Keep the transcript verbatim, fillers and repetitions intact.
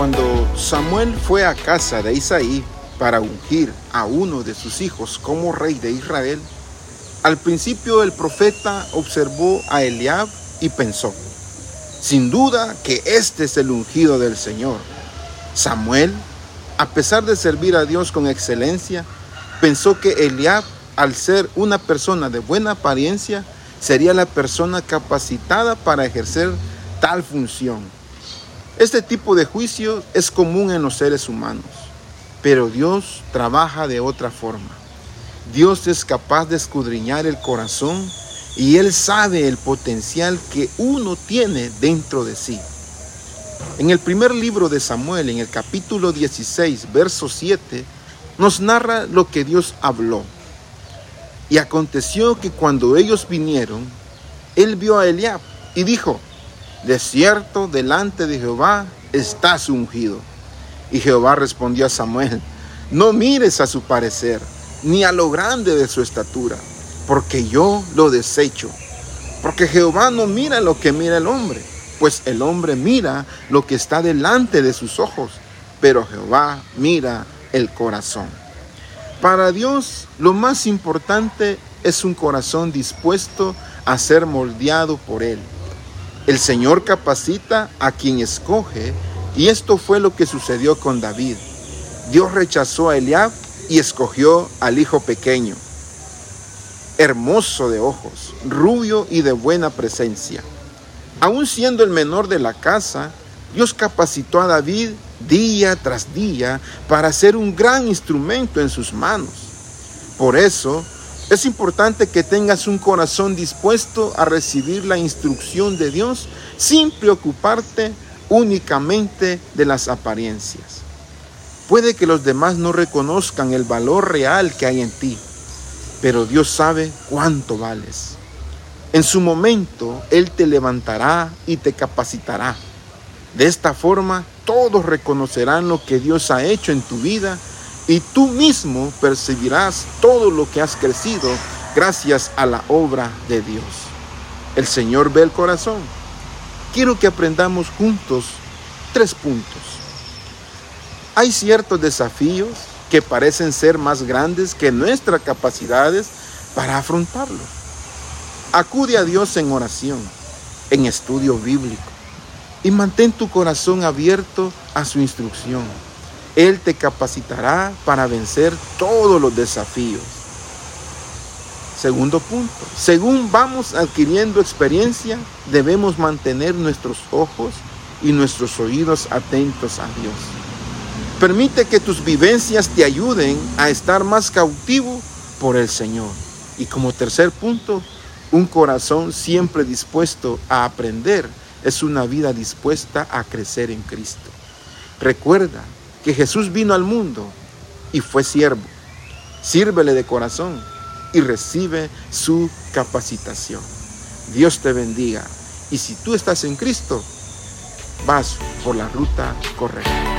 Cuando Samuel fue a casa de Isaí para ungir a uno de sus hijos como rey de Israel, al principio el profeta observó a Eliab y pensó: sin duda que este es el ungido del Señor. Samuel, a pesar de servir a Dios con excelencia, pensó que Eliab, al ser una persona de buena apariencia, sería la persona capacitada para ejercer tal función. Este tipo de juicio es común en los seres humanos, pero Dios trabaja de otra forma. Dios es capaz de escudriñar el corazón y Él sabe el potencial que uno tiene dentro de sí. En el primer libro de Samuel, en el capítulo dieciséis, verso siete, nos narra lo que Dios habló. Y aconteció que cuando ellos vinieron, Él vio a Eliab y dijo: de cierto, delante de Jehová estás ungido. Y Jehová respondió a Samuel: no mires a su parecer, ni a lo grande de su estatura, porque yo lo desecho. Porque Jehová no mira lo que mira el hombre, pues el hombre mira lo que está delante de sus ojos, pero Jehová mira el corazón. Para Dios, lo más importante es un corazón dispuesto a ser moldeado por Él. El Señor capacita a quien escoge, y esto fue lo que sucedió con David. Dios rechazó a Eliab y escogió al hijo pequeño, hermoso de ojos, rubio y de buena presencia. Aún siendo el menor de la casa, Dios capacitó a David día tras día para ser un gran instrumento en sus manos. Por eso, es importante que tengas un corazón dispuesto a recibir la instrucción de Dios sin preocuparte únicamente de las apariencias. Puede que los demás no reconozcan el valor real que hay en ti, pero Dios sabe cuánto vales. En su momento, Él te levantará y te capacitará. De esta forma, todos reconocerán lo que Dios ha hecho en tu vida y tú mismo percibirás todo lo que has crecido gracias a la obra de Dios. El Señor ve el corazón. Quiero que aprendamos juntos tres puntos. Hay ciertos desafíos que parecen ser más grandes que nuestras capacidades para afrontarlo. Acude a Dios en oración, en estudio bíblico, y mantén tu corazón abierto a su instrucción. Él te capacitará para vencer todos los desafíos. Segundo punto, según vamos adquiriendo experiencia, debemos mantener nuestros ojos y nuestros oídos atentos a Dios. Permite que tus vivencias te ayuden a estar más cautivo por el Señor. Y como tercer punto, un corazón siempre dispuesto a aprender es una vida dispuesta a crecer en Cristo. Recuerda que Jesús vino al mundo y fue siervo. Sírvele de corazón y recibe su capacitación. Dios te bendiga. Y si tú estás en Cristo, vas por la ruta correcta.